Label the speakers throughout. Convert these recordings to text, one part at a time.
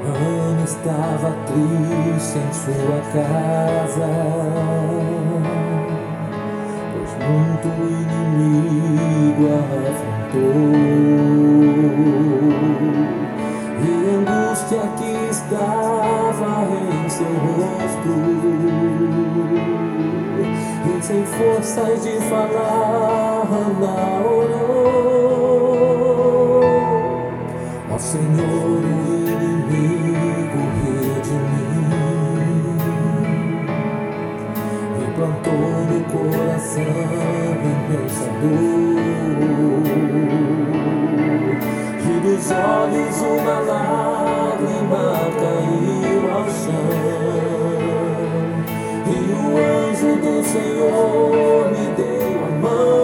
Speaker 1: Ana estava triste em sua casa, pois muito inimigo a afrontou, e a angústia que estava em seu rosto, e sem forças de falar, Ana orou. Ó Senhor, o inimigo redimir, e plantou no coração imensa dor, e dos olhos uma lágrima caiu ao chão, e o anjo do Senhor me deu a mão.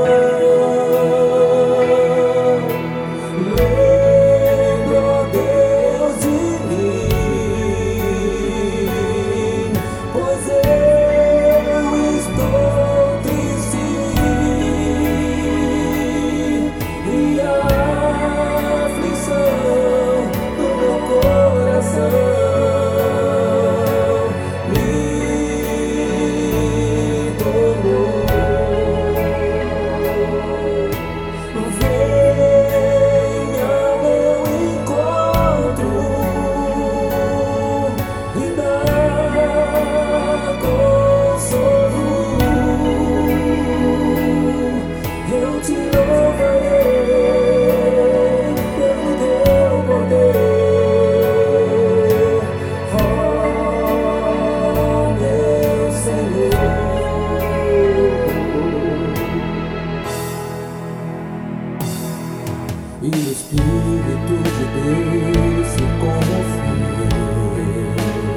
Speaker 1: E o Espírito de Deus se comoveu,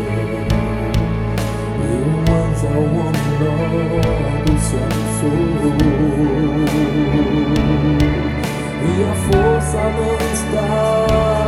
Speaker 1: e um anjo ao homem logo se anunciou, e a força não está